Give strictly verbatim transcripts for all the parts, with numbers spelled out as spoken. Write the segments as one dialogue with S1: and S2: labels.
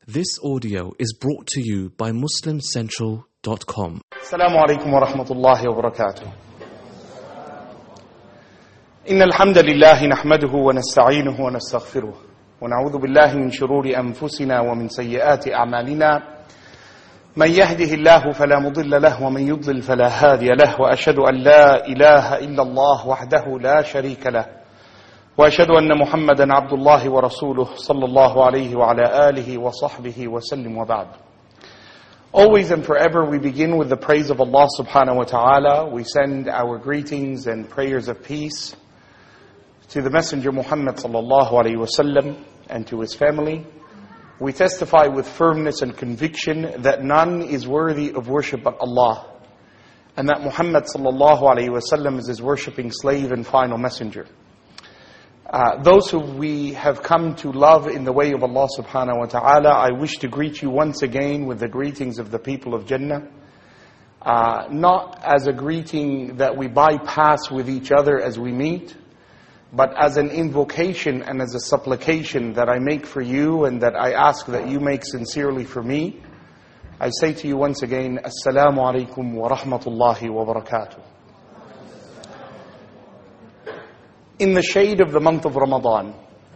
S1: This audio is brought to you by Muslim Central dot com.
S2: السلام عليكم ورحمة الله وبركاته. إن الحمد لله نحمده ونستعينه ونستغفره ونعوذ بالله من شرور أنفسنا ومن سيئات أعمالنا من يهده الله فلا مضل له ومن يضلل فلا هادي له وأشهد أن لا إله إلا الله وحده لا شريك له وأشهد أن محمدا عبد الله ورسوله صلى الله عليه وعلى آله وصحبه وسلم وبعد. Always and forever we begin with the praise of Allah subhanahu wa ta'ala. We send our greetings and prayers of peace to the Messenger Muhammad sallallahu alayhi wa sallam and to his family. We testify with firmness and conviction that none is worthy of worship but Allah, and that Muhammad sallallahu alayhi wa sallam is his worshipping slave and final messenger. Uh, those who we have come to love in the way of Allah subhanahu wa ta'ala, I wish to greet you once again with the greetings of the people of Jannah. Uh, not as a greeting that we bypass with each other as we meet, but as an invocation and as a supplication that I make for you and that I ask that you make sincerely for me. I say to you once again, Assalamu alaikum wa rahmatullahi wa barakatuh. In the shade of the month of Ramadan,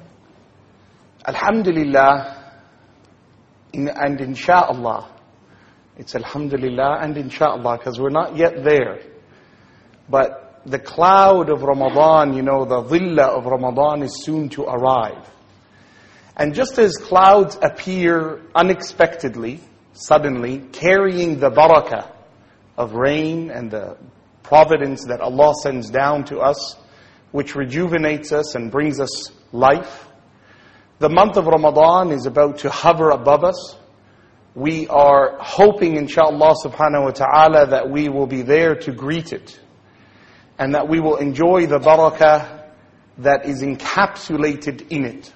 S2: Alhamdulillah, in, and Insha'Allah, it's Alhamdulillah and Insha'Allah because we're not yet there. But the cloud of Ramadan, you know, the dhillah of Ramadan is soon to arrive. And just as clouds appear unexpectedly, suddenly, carrying the barakah of rain and the providence that Allah sends down to us, which rejuvenates us and brings us life. The month of Ramadan is about to hover above us. We are hoping, inshaAllah subhanahu wa ta'ala, that we will be there to greet it, and that we will enjoy the barakah that is encapsulated in it.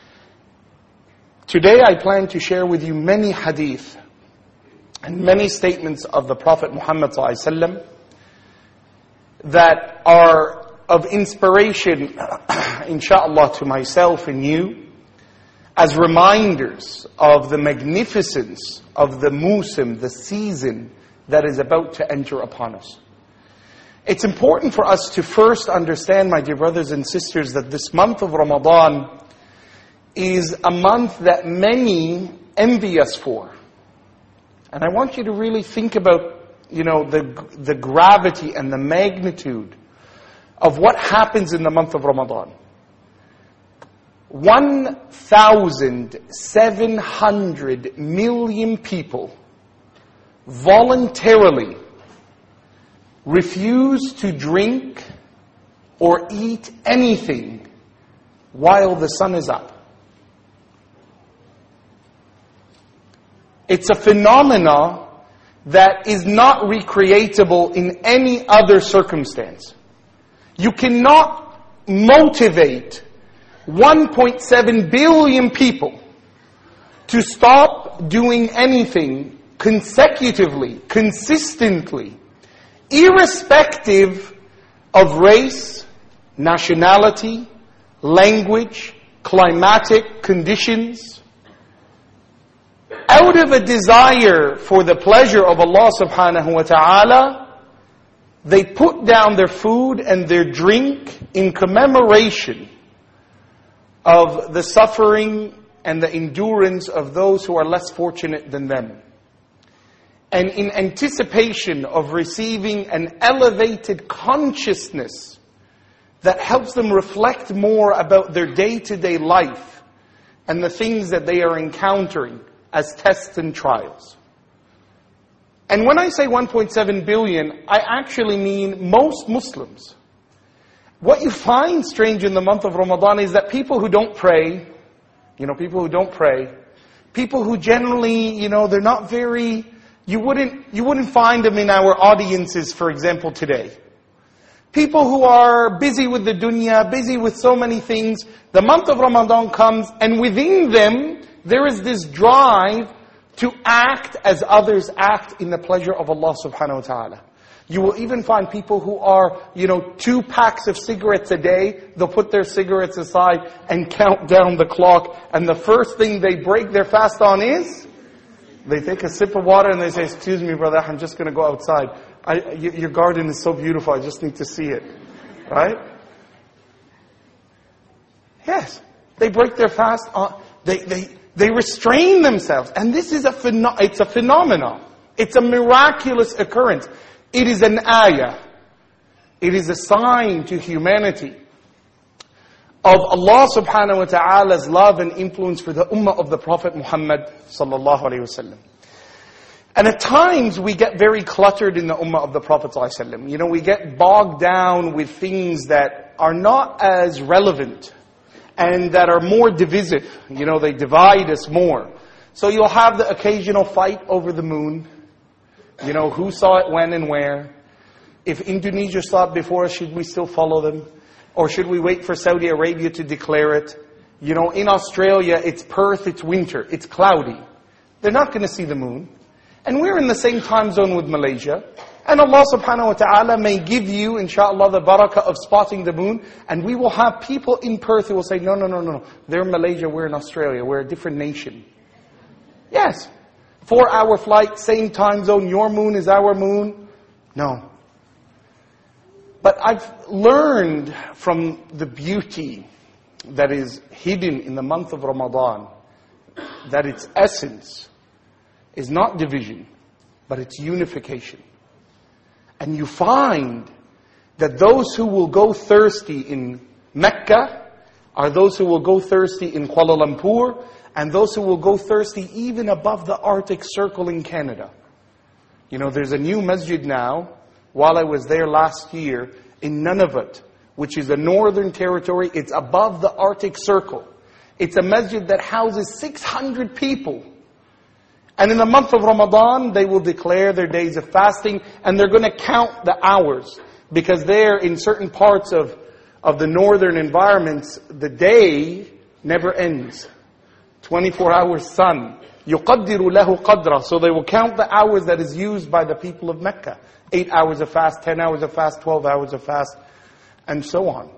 S2: Today I plan to share with you many hadith and many statements of the Prophet Muhammad sallallahu alaihi wasallam that are of inspiration, inshaAllah, to myself and you, as reminders of the magnificence of the musim, the season that is about to enter upon us. It's important for us to first understand, my dear brothers and sisters, that this month of Ramadan is a month that many envy us for. And I want you to really think about, you know, the, the gravity and the magnitude of what happens in the month of Ramadan. one thousand seven hundred million people voluntarily refuse to drink or eat anything while the sun is up. It's a phenomena that is not recreatable in any other circumstance. You cannot motivate one point seven billion people to stop doing anything consecutively, consistently, irrespective of race, nationality, language, climatic conditions. Out of a desire for the pleasure of Allah subhanahu wa ta'ala, they put down their food and their drink in commemoration of the suffering and the endurance of those who are less fortunate than them, and in anticipation of receiving an elevated consciousness that helps them reflect more about their day-to-day life and the things that they are encountering as tests and trials. And when I say one point seven billion, I actually mean most Muslims. What you find strange in the month of Ramadan is that people who don't pray, you know, people who don't pray, people who generally, you know, they're not very, you wouldn't, you wouldn't find them in our audiences, for example, today. People who are busy with the dunya, busy with so many things, the month of Ramadan comes, and within them, there is this drive to act as others act in the pleasure of Allah subhanahu wa ta'ala. You will even find people who are, you know, two packs of cigarettes a day. They'll put their cigarettes aside and count down the clock. And the first thing they break their fast on is, they take a sip of water and they say, excuse me, brother, I'm just going to go outside. I, your garden is so beautiful, I just need to see it. Right? Yes. They break their fast on, they, they, they restrain themselves. And this is a, pheno- it's a phenomenon. It's a miraculous occurrence. It is an ayah. It is a sign to humanity of Allah subhanahu wa ta'ala's love and influence for the ummah of the Prophet Muhammad sallallahu alayhi wasallam. And at times we get very cluttered in the ummah of the Prophet sallallahu alayhi wasallam. You know, we get bogged down with things that are not as relevant and that are more divisive. You know, they divide us more. So you'll have the occasional fight over the moon. You know, who saw it when and where. If Indonesia saw it before us, should we still follow them? Or should we wait for Saudi Arabia to declare it? You know, in Australia, it's Perth, it's winter, it's cloudy. They're not going to see the moon. And we're in the same time zone with Malaysia. And Allah subhanahu wa ta'ala may give you, inshallah, the barakah of spotting the moon. And we will have people in Perth who will say, no, no, no, no. They're in Malaysia, we're in Australia, we're a different nation. Yes. Four hour flight, same time zone, your moon is our moon. No. But I've learned from the beauty that is hidden in the month of Ramadan, that its essence is not division, but it's unification. And you find that those who will go thirsty in Mecca are those who will go thirsty in Kuala Lumpur, and those who will go thirsty even above the Arctic Circle in Canada. You know, there's a new masjid now, while I was there last year, in Nunavut, which is a northern territory. It's above the Arctic Circle. It's a masjid that houses six hundred people. And in the month of Ramadan, they will declare their days of fasting, and they're going to count the hours. Because there, in certain parts of, of the northern environments, the day never ends. twenty-four hours sun. يُقَدِّرُ لَهُ قَدْرًا. So they will count the hours that is used by the people of Mecca. Eight hours of fast, ten hours of fast, twelve hours of fast, and so on.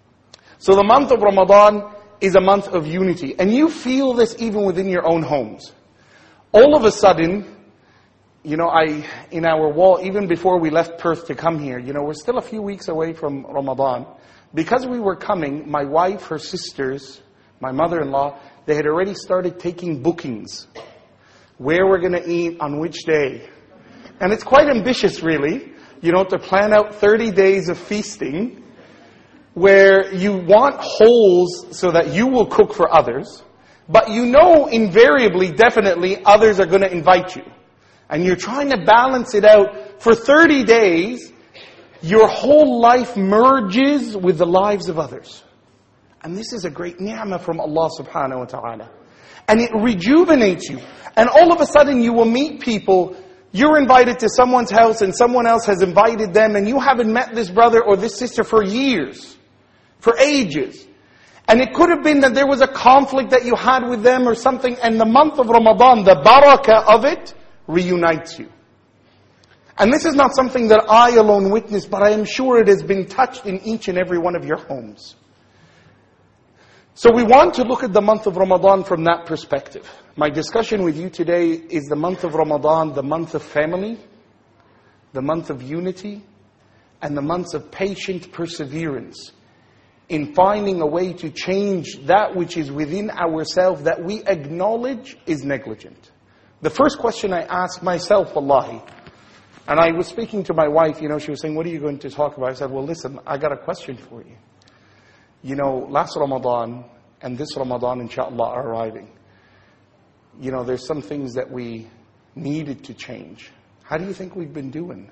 S2: So the month of Ramadan is a month of unity. And you feel this even within your own homes. All of a sudden, you know, I in our wall, even before we left Perth to come here, you know, we're still a few weeks away from Ramadan. Because we were coming, my wife, her sisters, my mother-in-law, they had already started taking bookings. Where we're going to eat, on which day. And it's quite ambitious, really, you know, to plan out thirty days of feasting where you want holes so that you will cook for others, but you know invariably, definitely, others are going to invite you. And you're trying to balance it out. For thirty days, your whole life merges with the lives of others. And this is a great ni'mah from Allah subhanahu wa ta'ala. And it rejuvenates you. And all of a sudden you will meet people. You're invited to someone's house and someone else has invited them, and you haven't met this brother or this sister for years, for ages. And it could have been that there was a conflict that you had with them or something, and the month of Ramadan, the barakah of it, reunites you. And this is not something that I alone witnessed, but I am sure it has been touched in each and every one of your homes. So we want to look at the month of Ramadan from that perspective. My discussion with you today is the month of Ramadan, the month of family, the month of unity, and the month of patient perseverance in finding a way to change that which is within ourselves that we acknowledge is negligent. The first question I asked myself, wallahi, and I was speaking to my wife, you know, she was saying, what are you going to talk about? I said, well, listen, I got a question for you. You know, last Ramadan and this Ramadan, inshallah, are arriving. You know, there's some things that we needed to change. How do you think we've been doing?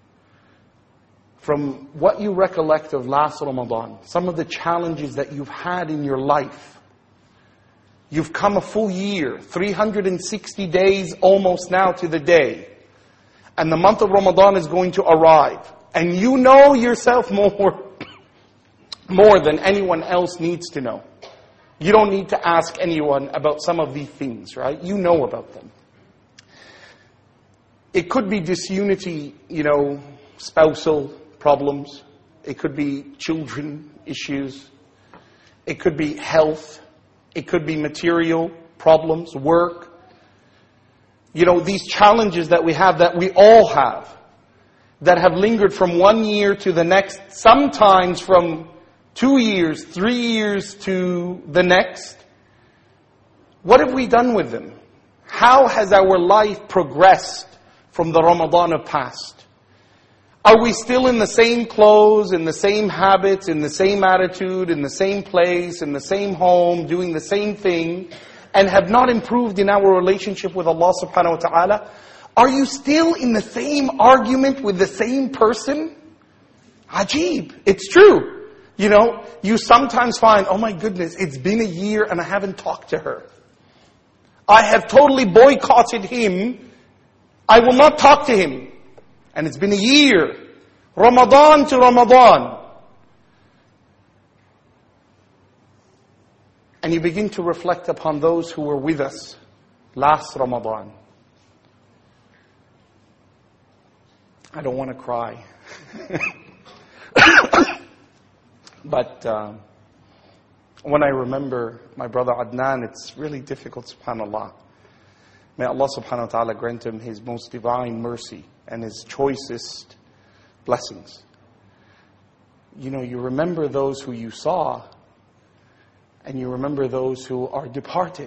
S2: From what you recollect of last Ramadan, some of the challenges that you've had in your life. You've come a full year, three hundred sixty days almost now to the day. And the month of Ramadan is going to arrive. And you know yourself more more than anyone else needs to know. You don't need to ask anyone about some of these things, right? You know about them. It could be disunity, you know, spousal problems. It could be children issues. It could be health. It could be material problems, work. You know, these challenges that we have, that we all have, that have lingered from one year to the next, sometimes from two years, three years to the next. What have we done with them? How has our life progressed from the Ramadan of past? Are we still in the same clothes, in the same habits, in the same attitude, in the same place, in the same home, doing the same thing, and have not improved in our relationship with Allah subhanahu wa ta'ala? Are you still in the same argument with the same person? Ajib. It's true. You know, you sometimes find, oh my goodness, it's been a year and I haven't talked to her. I have totally boycotted him. I will not talk to him. And it's been a year. Ramadan to Ramadan. And you begin to reflect upon those who were with us last Ramadan. I don't want to cry. But uh, when I remember my brother Adnan, it's really difficult, subhanAllah. May Allah subhanahu wa ta'ala grant him His most divine mercy and His choicest blessings. You know, you remember those who you saw, and you remember those who are departed.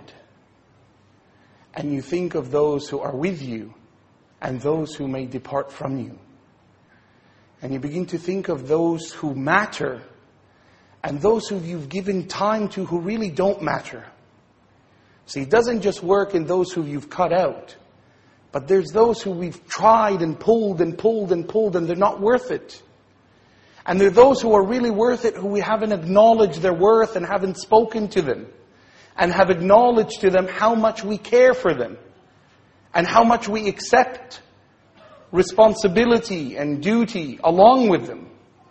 S2: And you think of those who are with you, and those who may depart from you. And you begin to think of those who matter, and those who you've given time to who really don't matter. See, it doesn't just work in those who you've cut out. But there's those who we've tried and pulled and pulled and pulled and they're not worth it. And there are those who are really worth it who we haven't acknowledged their worth and haven't spoken to them. And have acknowledged to them how much we care for them. And how much we accept responsibility and duty along with them.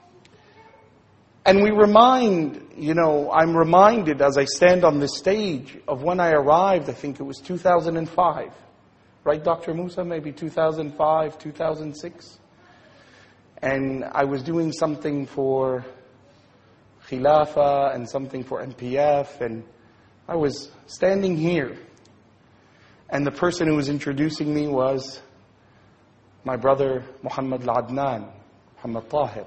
S2: And we remind, you know, I'm reminded as I stand on this stage of when I arrived, I think it was two thousand five. Right, Doctor Musa? Maybe two thousand five, two thousand six. And I was doing something for Khilafah and something for M P F. And I was standing here. And the person who was introducing me was my brother Muhammad Al-Adnan, Muhammad Tahir.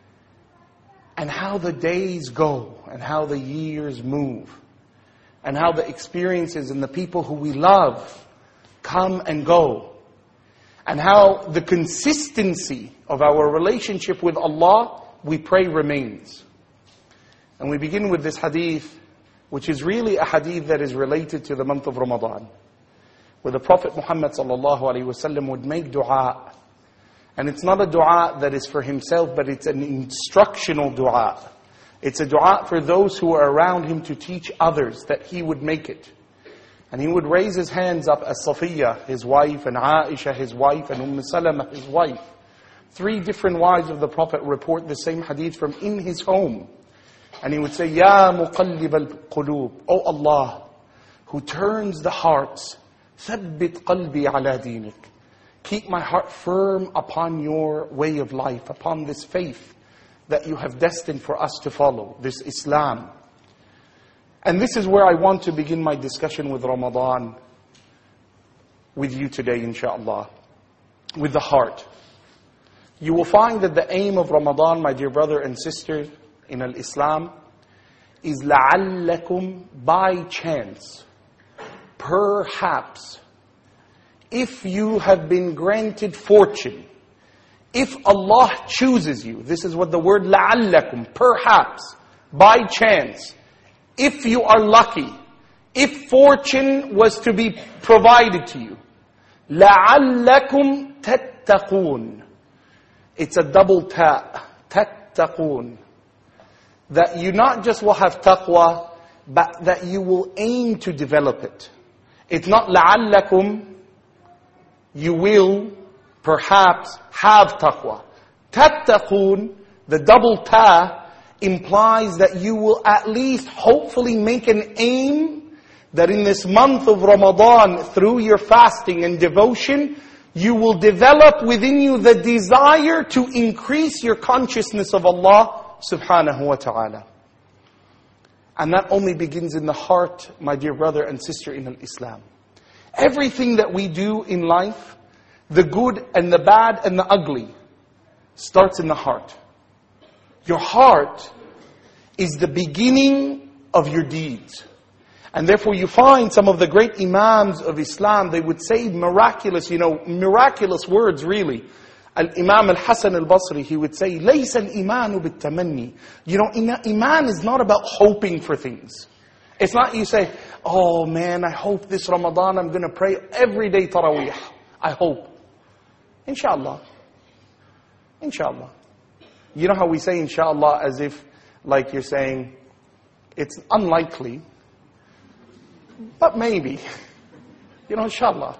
S2: And how the days go, and how the years move, and how the experiences and the people who we love come and go, and how the consistency of our relationship with Allah, we pray, remains. And we begin with this hadith, which is really a hadith that is related to the month of Ramadan, where the Prophet Muhammad sallallahu alaihi wasallam would make dua. And it's not a dua that is for himself, but it's an instructional dua. It's a dua for those who are around him to teach others that he would make it. And he would raise his hands up as Safiya, his wife, and Aisha, his wife, and Umm Salama, his wife. Three different wives of the Prophet report the same hadith from in his home. And he would say, Ya muqallib al-qulub, O Allah, who turns the hearts, thabbit qalbi ala dinik. Keep my heart firm upon your way of life, upon this faith that you have destined for us to follow, this Islam. And this is where I want to begin my discussion with Ramadan, with you today, inshaAllah, with the heart. You will find that the aim of Ramadan, my dear brother and sister in Al-Islam, is لَعَلَّكُمْ, by chance, perhaps, if you have been granted fortune, if Allah chooses you, this is what the word لَعَلَّكُمْ, perhaps, by chance, if you are lucky, if fortune was to be provided to you, لَعَلَّكُمْ تَتَّقُونَ. It's a double ta, تَتَّقُونَ. That you not just will have taqwa, but that you will aim to develop it. It's not لَعَلَّكُمْ, you will perhaps have taqwa. Tattaqun, the double ta, implies that you will at least hopefully make an aim that in this month of Ramadan, through your fasting and devotion, you will develop within you the desire to increase your consciousness of Allah subhanahu wa ta'ala. And that only begins in the heart, my dear brother and sister in Islam. Everything that we do in life, the good and the bad and the ugly, starts in the heart. Your heart is the beginning of your deeds. And therefore you find some of the great imams of Islam, they would say miraculous, you know, miraculous words really. Al-Imam al-Hasan al-Basri, he would say, لَيْسَ الْإِيمَانُ بِالتَّمَنِّي. You know, Iman is not about hoping for things. It's not you say, oh man, I hope this Ramadan I'm going to pray every day Taraweeh. I hope. Inshallah. Inshallah. You know how we say inshallah as if like you're saying, it's unlikely, but maybe. You know, inshallah.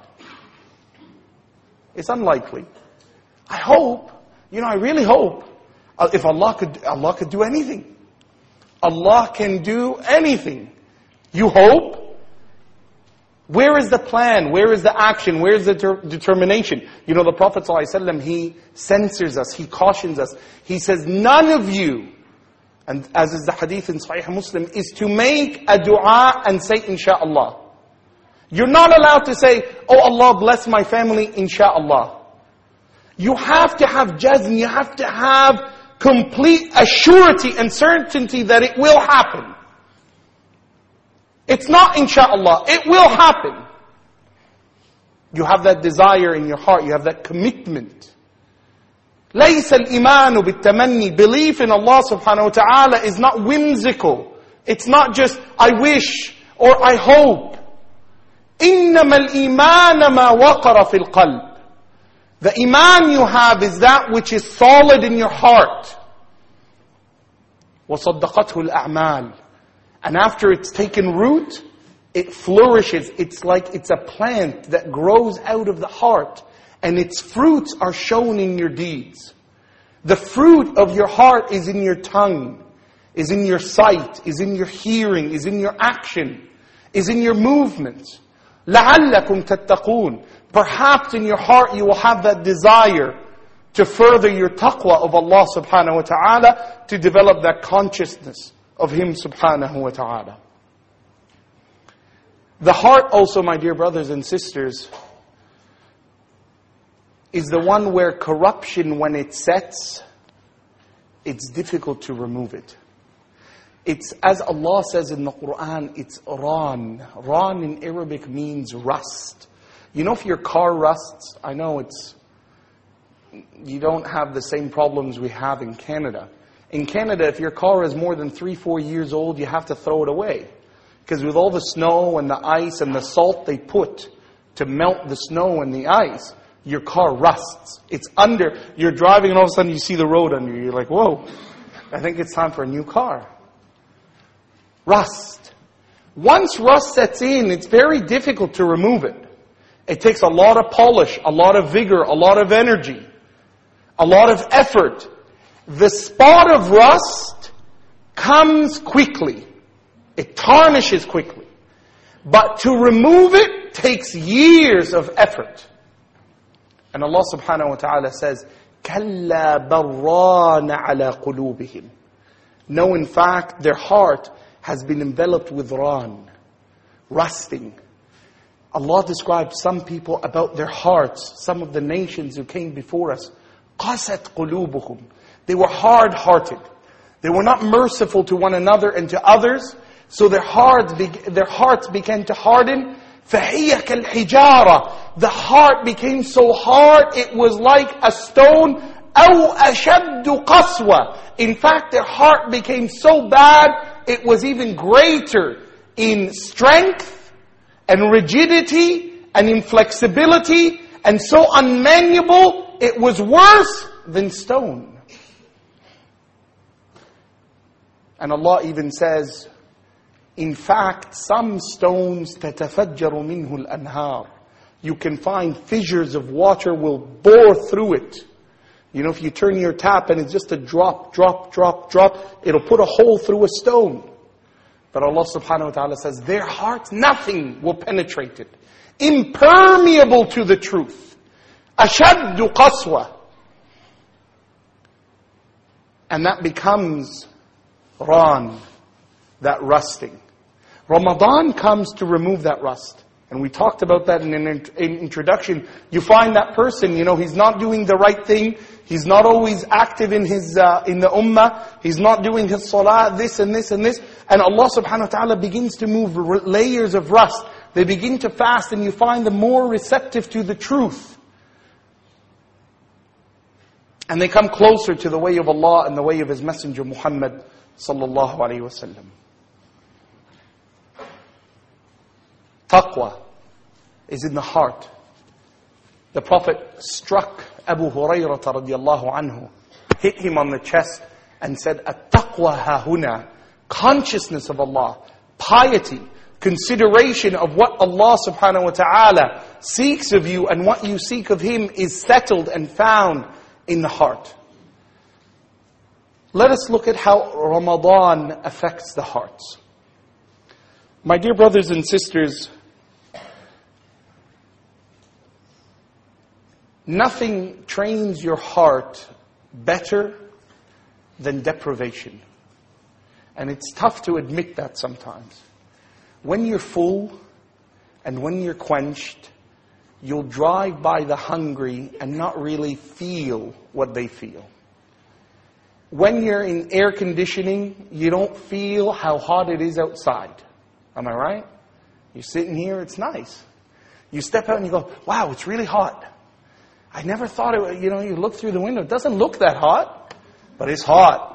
S2: It's unlikely. I hope, you know, I really hope, uh, if Allah could, Allah could do anything. Allah can do anything. You hope? Where is the plan? Where is the action? Where is the ter- determination? You know, the Prophet ﷺ, he censors us, he cautions us. He says, none of you, and as is the hadith in Sahih Muslim, is to make a dua and say, insha'Allah. You're not allowed to say, oh Allah bless my family, insha'Allah. You have to have jazm, you have to have complete assurity and certainty that it will happen. It's not insha'Allah, it will happen. You have that desire in your heart, you have that commitment. لَيْسَ الْإِيمَانُ بِالتَّمَنِّي. Belief in Allah subhanahu wa ta'ala is not whimsical. It's not just, I wish, or I hope. إِنَّمَا الْإِيمَانَ مَا وَقَرَ فِي الْقَلْبِ. The iman you have is that which is solid in your heart. وَصَدَّقَتْهُ الْأَعْمَالِ. And after it's taken root, it flourishes. It's like it's a plant that grows out of the heart. And its fruits are shown in your deeds. The fruit of your heart is in your tongue, is in your sight, is in your hearing, is in your action, is in your movements. لَعَلَّكُمْ تَتَّقُونَ. Perhaps in your heart you will have that desire to further your taqwa of Allah subhanahu wa ta'ala, to develop that consciousness of Him subhanahu wa ta'ala. The heart also, my dear brothers and sisters, is the one where corruption, when it sets, it's difficult to remove it. It's, as Allah says in the Quran, it's ran. Ran in Arabic means rust. You know, if your car rusts, I know it's, you don't have the same problems we have in Canada. In Canada, if your car is more than three, four years old, you have to throw it away. Because with all the snow and the ice and the salt they put to melt the snow and the ice, your car rusts. It's under, you're driving and all of a sudden you see the road under you. You're like, whoa, I think it's time for a new car. Rust. Once rust sets in, it's very difficult to remove it. It takes a lot of polish, a lot of vigor, a lot of energy, a lot of effort. The spot of rust comes quickly. It tarnishes quickly. But to remove it takes years of effort. And Allah subhanahu wa ta'ala says, كَلَّا بَرَّانَ عَلَى قُلُوبِهِمْ. No, in fact, their heart has been enveloped with ran, rusting. Allah describes some people about their hearts, some of the nations who came before us. قَاسَتْ قُلُوبُهُمْ. They were hard-hearted. They were not merciful to one another and to others. So their hearts, be- their hearts began to harden. فَهِيَ كَالْحِجَارَةِ. The heart became so hard, it was like a stone. أَوْ أَشَدُّ قَسْوَةً. In fact, their heart became so bad, it was even greater in strength and rigidity and inflexibility, and so unmanageable, it was worse than stone. And Allah even says, in fact, some stones تَتَفَجَّرُ مِنْهُ الْأَنْهَارِ. You can find fissures of water will bore through it. You know, if you turn your tap and it's just a drop, drop, drop, drop, it'll put a hole through a stone. But Allah subhanahu wa ta'ala says, their hearts, nothing will penetrate it. Impermeable to the truth. أشد قسوة. And that becomes ran, that rusting. Ramadan comes to remove that rust. And we talked about that in an introduction. You find that person, you know, he's not doing the right thing. He's not always active in his uh, in the ummah. He's not doing his salah, this and this and this. And Allah subhanahu wa ta'ala begins to move layers of rust. They begin to fast and you find them more receptive to the truth. And they come closer to the way of Allah and the way of His Messenger Muhammad sallallahu alayhi wa sallam. Taqwa is in the heart. The Prophet struck Abu Hurairah radiallahu anhu, hit him on the chest and said, At-taqwa hahuna, consciousness of Allah, piety, consideration of what Allah subhanahu wa ta'ala seeks of you and what you seek of Him is settled and found in the heart. Let us look at how Ramadan affects the hearts. My dear brothers and sisters, nothing trains your heart better than deprivation. And it's tough to admit that sometimes. When you're full and when you're quenched, you'll drive by the hungry and not really feel what they feel. When you're in air conditioning, you don't feel how hot it is outside. Am I right? You're sitting here, it's nice. You step out and you go, wow, it's really hot. I never thought it would, you know, you look through the window, it doesn't look that hot, but it's hot.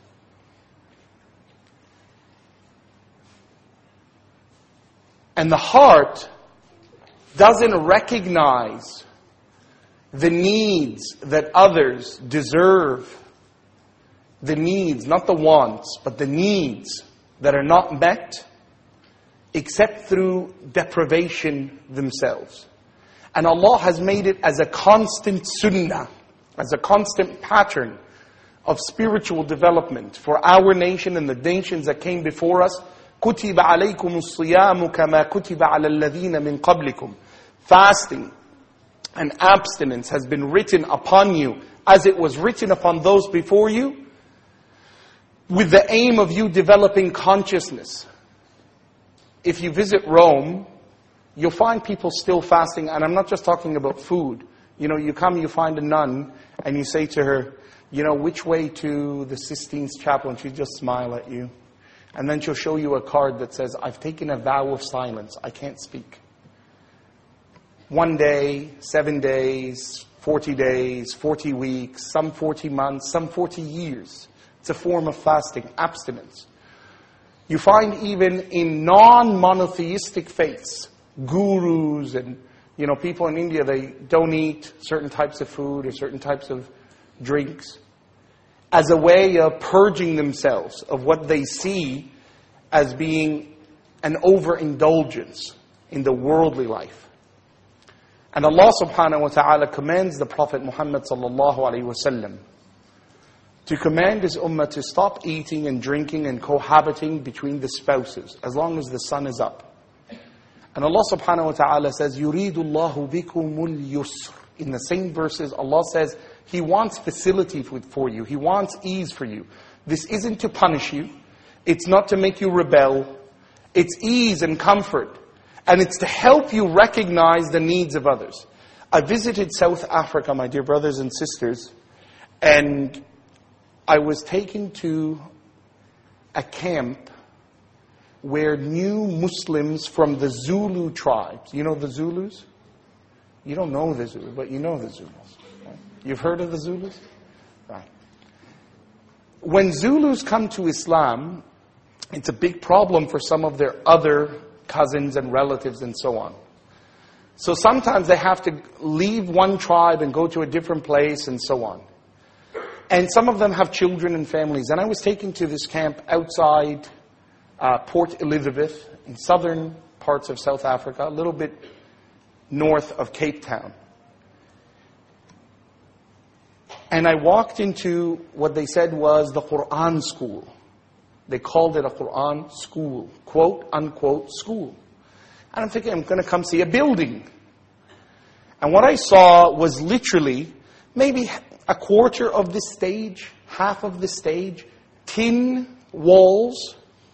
S2: And the heart doesn't recognize the needs that others deserve. The needs, not the wants, but the needs that are not met except through deprivation themselves. And Allah has made it as a constant sunnah, as a constant pattern of spiritual development for our nation and the nations that came before us. كُتِبَ عَلَيْكُمُ الصِّيَامُ كَمَا كُتِبَ عَلَى الَّذِينَ مِنْ قَبْلِكُمْ. Fasting and abstinence has been written upon you as it was written upon those before you, with the aim of you developing consciousness. If you visit Rome, you'll find people still fasting, and I'm not just talking about food. You know, you come, you find a nun, and you say to her, you know, which way to the Sistine Chapel? And she'll just smile at you. And then she'll show you a card that says, I've taken a vow of silence. I can't speak. One day, seven days, forty days, forty weeks, some forty months, some forty years. It's a form of fasting, abstinence. You find even in non-monotheistic faiths, gurus and, you know, people in India, they don't eat certain types of food or certain types of drinks as a way of purging themselves of what they see as being an overindulgence in the worldly life. And Allah subhanahu wa ta'ala commands the Prophet Muhammad sallallahu alayhi wa sallam to command his ummah to stop eating and drinking and cohabiting between the spouses as long as the sun is up. And Allah subhanahu wa ta'ala says, يُرِيدُ اللَّهُ بِكُمُ الْيُسْرِ. In the same verses, Allah says, He wants facility for you. He wants ease for you. This isn't to punish you. It's not to make you rebel. It's ease and comfort. And it's to help you recognize the needs of others. I visited South Africa, my dear brothers and sisters, and I was taken to a camp where new Muslims from the Zulu tribes, you know the Zulus? You don't know the Zulus, but you know the Zulus. Right? You've heard of the Zulus? Right. When Zulus come to Islam, it's a big problem for some of their other cousins and relatives and so on. So sometimes they have to leave one tribe and go to a different place and so on. And some of them have children and families. And I was taken to this camp outside uh, Port Elizabeth in southern parts of South Africa, a little bit north of Cape Town. And I walked into what they said was the Quran school. They called it a Quran school, quote, unquote, school. And I'm thinking, I'm going to come see a building. And what I saw was literally maybe a quarter of the stage, half of the stage, tin walls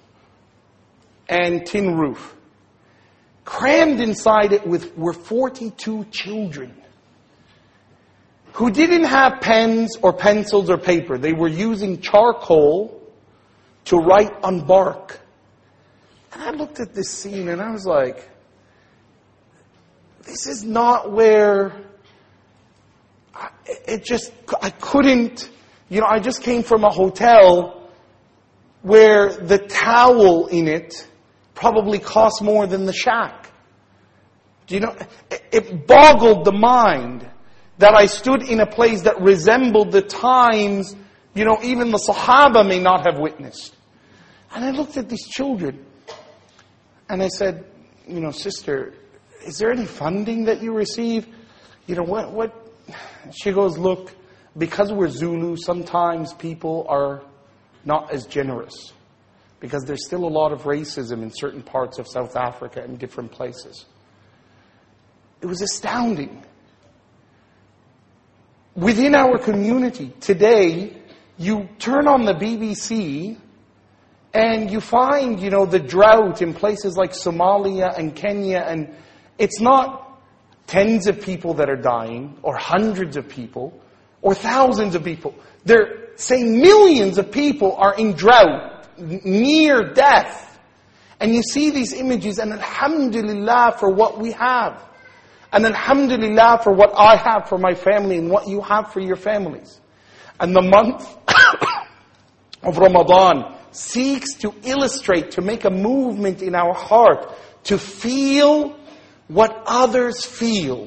S2: and tin roof. Crammed inside it with were forty-two children who didn't have pens or pencils or paper. They were using charcoal to write on bark. And I looked at this scene and I was like, this is not where, I, it just, I couldn't, you know, I just came from a hotel where the towel in it probably cost more than the shack. Do you know, it, it boggled the mind that I stood in a place that resembled the times, you know, even the Sahaba may not have witnessed. And I looked at these children and I said, you know, sister, is there any funding that you receive? You know, what, what? She goes, look, because we're Zulu, sometimes people are not as generous. Because there's still a lot of racism in certain parts of South Africa and different places. It was astounding. Within our community today, you turn on the B B C and you find, you know, the drought in places like Somalia and Kenya, and it's not tens of people that are dying or hundreds of people or thousands of people. They're saying millions of people are in drought, near death. And you see these images and alhamdulillah for what we have. And alhamdulillah for what I have for my family and what you have for your families. And the month of Ramadan seeks to illustrate, to make a movement in our heart, to feel what others feel.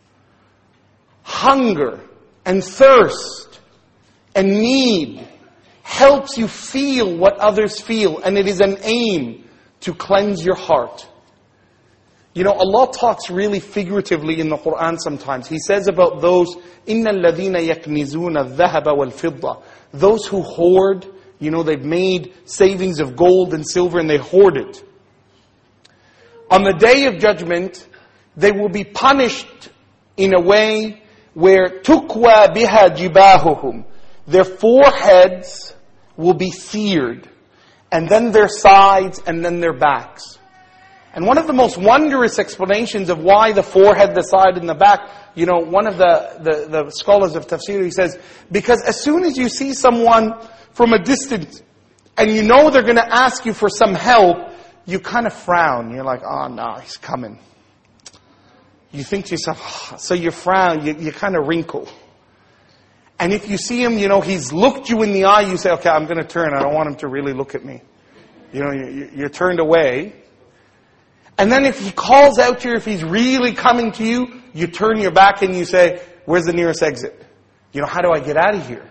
S2: Hunger and thirst and need helps you feel what others feel. And it is an aim to cleanse your heart. You know, Allah talks really figuratively in the Quran sometimes. He says about those, إِنَّ الَّذِينَ يَكْنِزُونَ الذَّهَبَ وَالْفِضَّةِ, those who hoard, you know, they've made savings of gold and silver and they hoard it. On the Day of Judgment, they will be punished in a way where تُكْوَى بِهَا جِبَاهُهُمْ, their foreheads will be seared, and then their sides, and then their backs. And one of the most wondrous explanations of why the forehead, the side, and the back, you know, one of the, the, the scholars of tafsir, he says, because as soon as you see someone from a distance, and you know they're going to ask you for some help, you kind of frown. You're like, oh no, he's coming. You think to yourself, oh. So you frown, you, you kind of wrinkle. And if you see him, you know, he's looked you in the eye, you say, okay, I'm going to turn. I don't want him to really look at me. You know, you, you're turned away. And then if he calls out to you, if he's really coming to you, you turn your back and you say, where's the nearest exit? You know, how do I get out of here?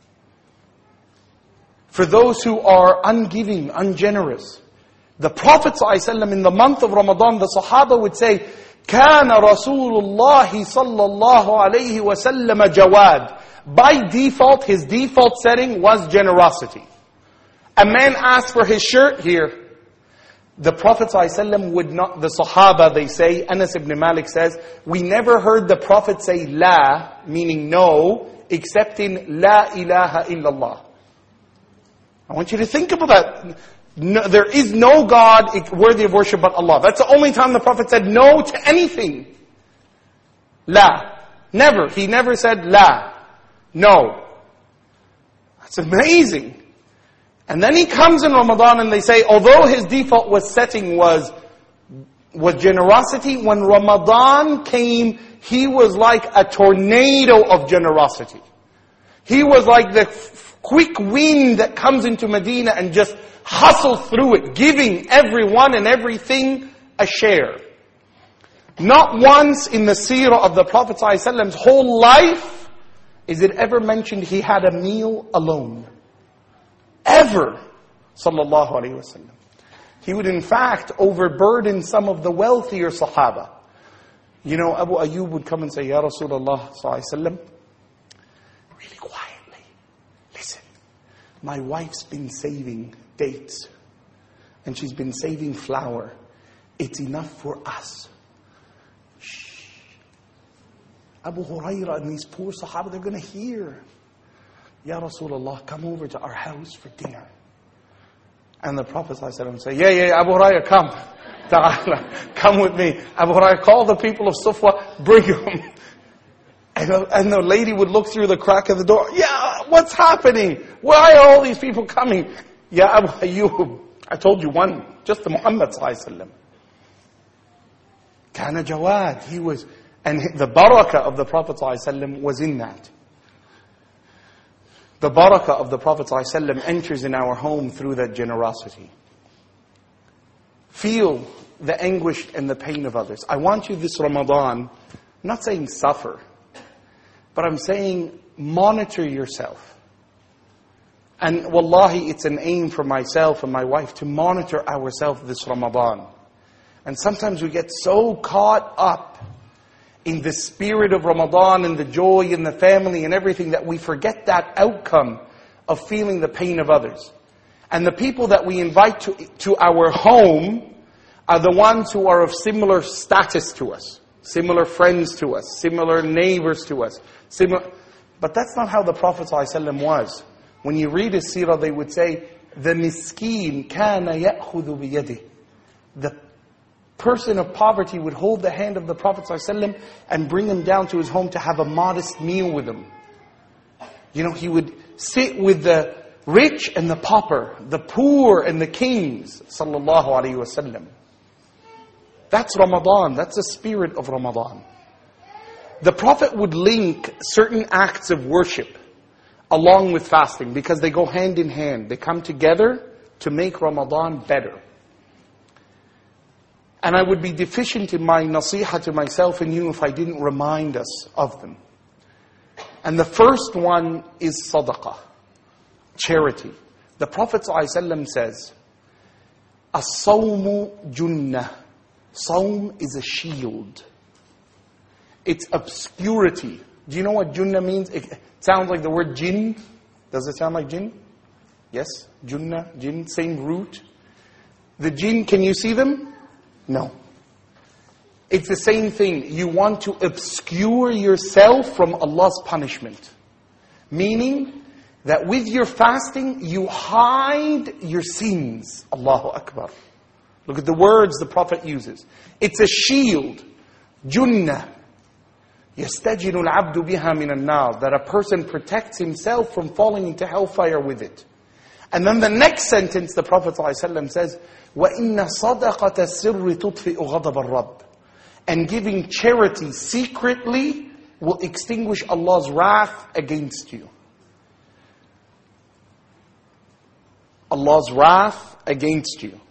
S2: For those who are ungiving, ungenerous, the Prophet ﷺ in the month of Ramadan, the Sahaba would say, كَانَ رَسُولُ اللَّهِ صَلَّى اللَّهُ عَلَيْهِ وَسَلَّمَ جَوَادٍ. By default, his default setting was generosity. A man asked for his shirt, here. The Prophet ﷺ would not, the Sahaba, they say, Anas ibn Malik says, we never heard the Prophet say la, meaning no, except in la ilaha illallah. I want you to think about that. No, there is no God worthy of worship but Allah. That's the only time the Prophet said no to anything. La. Never. He never said la. No. That's amazing. And then he comes in Ramadan and they say, although his default was setting was, was generosity, when Ramadan came, he was like a tornado of generosity. He was like the quick wind that comes into Medina and just hustles through it, giving everyone and everything a share. Not once in the seerah of the Prophet ﷺ's whole life is it ever mentioned he had a meal alone. Ever. Sallallahu alayhi wa sallam. He would in fact overburden some of the wealthier Sahaba. You know, Abu Ayyub would come and say, Ya Rasulullah sallallahu alayhi wa sallam, really quietly, listen, my wife's been saving dates. And she's been saving flour. It's enough for us. Shh. Abu Hurairah and these poor Sahaba, they're going to hear. Ya Rasulullah, come over to our house for dinner. And the Prophet ﷺ said, yeah, yeah, Abu Hurairah, come. Ta'ala, come with me. Abu Hurairah, call the people of Sufa, bring them. And the, and the lady would look through the crack of the door. Yeah, what's happening? Why are all these people coming? Ya Abu Ayyub, I told you one, just the Muhammad ﷺ. Kana Jawad, he was, and the barakah of the Prophet ﷺ was in that. The barakah of the Prophet ﷺ enters in our home through that generosity. Feel the anguish and the pain of others. I want you this Ramadan, I'm not saying suffer, but I'm saying monitor yourself. And wallahi, it's an aim for myself and my wife to monitor ourselves this Ramadan. And sometimes we get so caught up in the spirit of Ramadan and the joy in the family and everything that we forget that outcome of feeling the pain of others. And the people that we invite to, to our home are the ones who are of similar status to us, similar friends to us, similar neighbors to us. Similar, but that's not how the Prophet ﷺ was. When you read his seerah, they would say, the miskeen kana ya'khudhu biyadih. The person of poverty would hold the hand of the Prophet ﷺ and bring him down to his home to have a modest meal with him. You know, he would sit with the rich and the pauper, the poor and the kings, sallallahu alaihi wasallam. That's Ramadan. That's the spirit of Ramadan. The Prophet would link certain acts of worship along with fasting because they go hand in hand. They come together to make Ramadan better. And I would be deficient in my nasiha to myself and you if I didn't remind us of them. And the first one is sadaqah, charity. The Prophet ﷺ says, as-sawmu junnah. Sawm is a shield. It's obscurity. Do you know what junnah means? It sounds like the word jinn. Does it sound like jinn? Yes, junnah, jinn, same root. The jinn, can you see them? No. It's the same thing. You want to obscure yourself from Allah's punishment. Meaning that with your fasting, you hide your sins. Allahu Akbar. Look at the words the Prophet uses. It's a shield. Junnah. يَسْتَجِنُ الْعَبْدُ بِهَا مِنَ النَّارِ. That a person protects himself from falling into hellfire with it. And then the next sentence, the Prophet ﷺ says, وَإِنَّ صَدَقَةَ السِّرِّ تُطْفِئُ غَضَبَ الرَّبِّ. And giving charity secretly will extinguish Allah's wrath against you. Allah's wrath against you.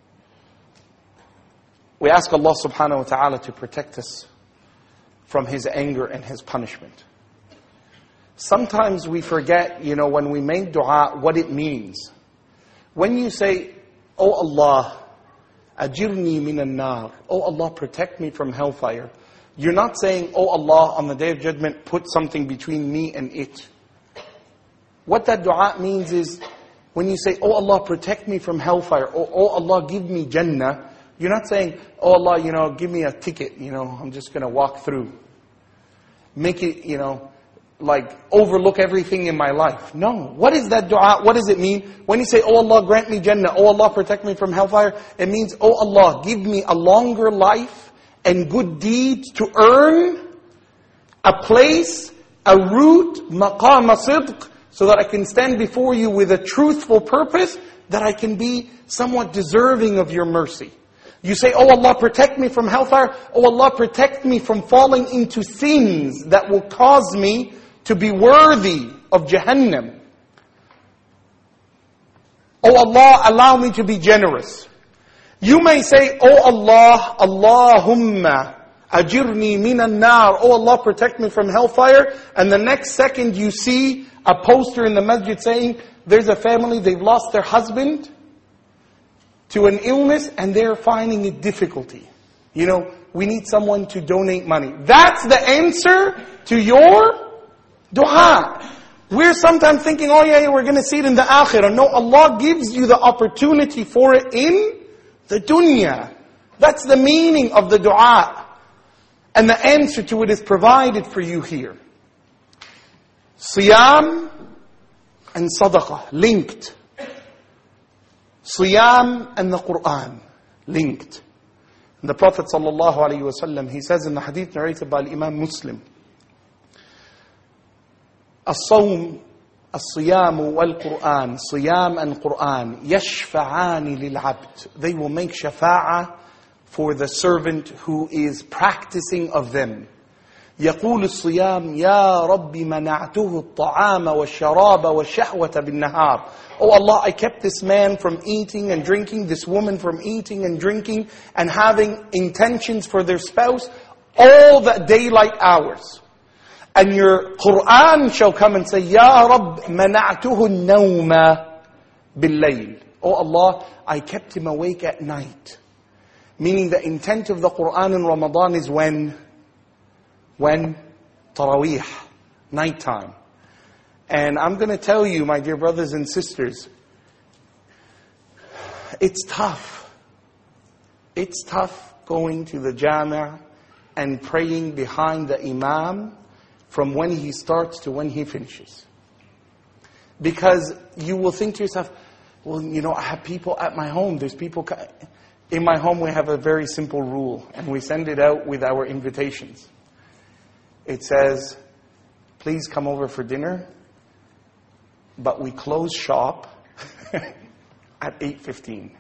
S2: We ask Allah subhanahu wa ta'ala to protect us from His anger and His punishment. Sometimes we forget, you know, when we make dua, what it means. When you say, Oh Allah, ajirni minan nar, Oh Allah, protect me from hellfire. You're not saying, Oh Allah, on the Day of Judgment, put something between me and it. What that dua means is, when you say, Oh Allah, protect me from hellfire, or Oh Allah, give me Jannah, you're not saying, Oh Allah, you know, give me a ticket, you know, I'm just going to walk through. Make it, you know, like overlook everything in my life. No. What is that dua? What does it mean? When you say, Oh Allah, grant me Jannah, Oh Allah, protect me from hellfire, it means, Oh Allah, give me a longer life and good deeds to earn a place, a route, maqam sidq, so that I can stand before you with a truthful purpose, that I can be somewhat deserving of your mercy. You say, Oh Allah, protect me from hellfire. Oh Allah, protect me from falling into sins that will cause me to be worthy of Jahannam. Oh Allah, allow me to be generous. You may say, Oh Allah, Allahumma ajirni minan nar. Oh Allah, protect me from hellfire. And the next second you see a poster in the masjid saying, there's a family, they've lost their husband to an illness and they're finding it difficulty. You know, we need someone to donate money. That's the answer to your dua. We're sometimes thinking, oh yeah, yeah we're going to see it in the akhirah. No, Allah gives you the opportunity for it in the dunya. That's the meaning of the dua. And the answer to it is provided for you here. Siyam and sadaqah, linked. Siyam and the Qur'an, linked. And the Prophet sallallahu alaihi wasallam, he says in the hadith narrated by Imam Muslim, As-sawm, as-siyam wal-Qur'an, siyam and Qur'an, yashfa'ani lil-abd. They will make shafa'ah for the servant who is practicing of them. يقول الصيام يا رب منعته الطعام والشراب والشهوة بالنهار. Oh Allah, I kept this man from eating and drinking, this woman from eating and drinking, and having intentions for their spouse all the daylight hours. And your Qur'an shall come and say, يا رب منعته النوم بالليل. Oh Allah, I kept him awake at night. Meaning the intent of the Qur'an in Ramadan is when? When? Taraweeh, nighttime. And I'm going to tell you, my dear brothers and sisters, it's tough. It's tough going to the Jami' and praying behind the Imam from when he starts to when he finishes. Because you will think to yourself, well, you know, I have people at my home. There's people... In my home, we have a very simple rule, and we send it out with our invitations. It says, please come over for dinner, but we close shop at eight fifteen.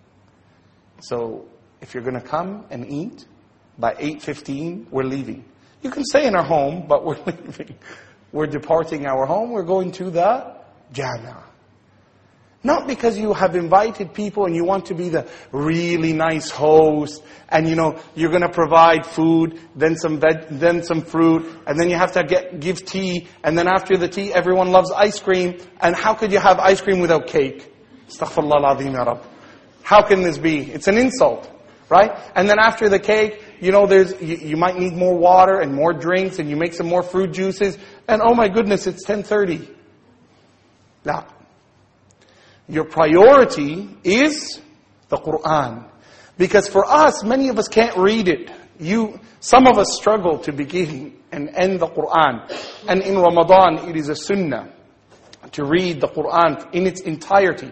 S2: So if you're going to come and eat, by eight fifteen, we're leaving. You can stay in our home, but we're leaving. We're departing our home. We're going to the Jami'. Not because you have invited people and you want to be the really nice host, and you know, you're going to provide food, then some veg, then some fruit, and then you have to get give tea, and then after the tea, everyone loves ice cream. And how could you have ice cream without cake? Astaghfirullah al-azim ya Rabb. How can this be? It's an insult, right? And then after the cake, you know, there's you, you might need more water and more drinks, and you make some more fruit juices, and oh my goodness, it's ten thirty. Now, your priority is the Qur'an. Because for us, many of us can't read it. You, some of us struggle to begin and end the Qur'an. And in Ramadan, it is a sunnah to read the Qur'an in its entirety.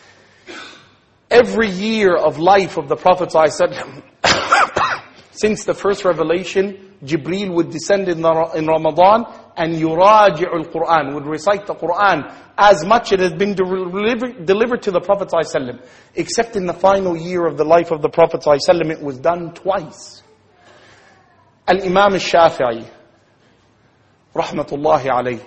S2: Every year of life of the Prophet ﷺ, since the first revelation, Jibreel would descend in, the, in Ramadan and yuraji'u al-Qur'an, would recite the Qur'an as much as it has been delivered, delivered to the Prophet ﷺ. Except in the final year of the life of the Prophet ﷺ, it was done twice. Al-Imam al-Shafi'i, rahmatullahi alayhi,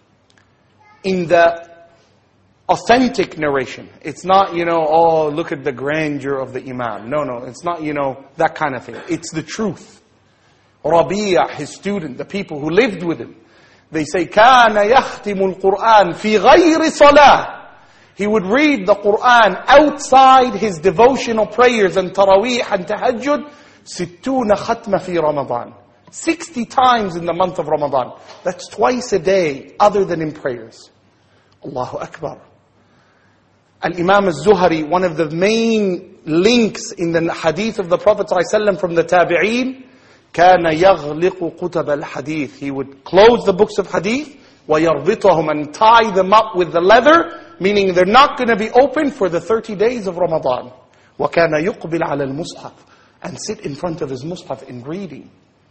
S2: in the authentic narration, it's not, you know, oh, look at the grandeur of the Imam. No, no, it's not, you know, that kind of thing. It's the truth. Rabi'a, his student, the people who lived with him, they say, كَانَ يَخْتِمُ الْقُرْآنِ فِي غَيْرِ صَلَاةٍ. He would read the Qur'an outside his devotional prayers and taraweeh and tahajjud, ستون ختمة في رمضان. sixty times in the month of Ramadan. That's twice a day, other than in prayers. Allahu Akbar. Al-Imam al-Zuhri, one of the main links in the hadith of the Prophet ﷺ from the Tabi'een, كان يغلق كتب الحديث. He would close the books of hadith, ويربطهم, and tie them up with the leather, meaning they're not going to be open for the thirty days of Ramadan. وكان يقبل على المصحف, and sit in front of his mushaf in reading.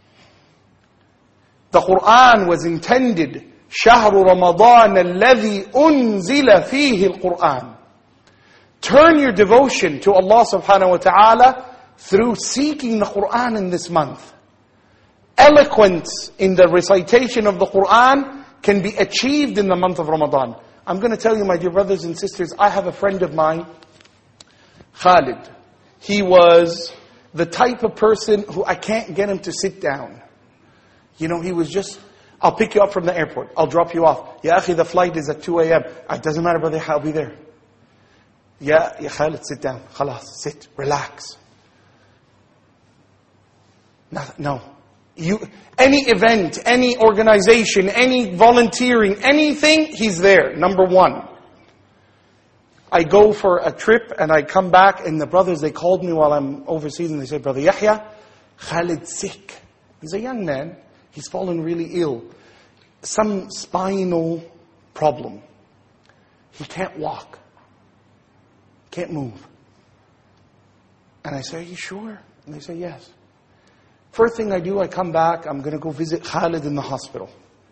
S2: The Qur'an was intended, شهر رمضان الذي أنزل فيه القرآن. Turn your devotion to Allah subhanahu wa ta'ala through seeking the Qur'an in this month. Eloquence in the recitation of the Qur'an can be achieved in the month of Ramadan. I'm going to tell you, my dear brothers and sisters, I have a friend of mine, Khalid. He was the type of person who I can't get him to sit down. You know, he was just, I'll pick you up from the airport. I'll drop you off. Ya akhi, the flight is at two a.m. It doesn't matter, brother, I'll be there. Ya, ya Khalid, sit down. Khalas, sit, relax. No, no. You, any event, any organization, any volunteering, anything, he's there, number one. I go for a trip and I come back and the brothers, they called me while I'm overseas and they said, Brother Yahya, Khalid's sick. He's a young man. He's fallen really ill. Some spinal problem. He can't walk. Can't move. And I say, are you sure? And they say, yes. First thing I do, I come back, I'm going to go visit Khalid in the hospital.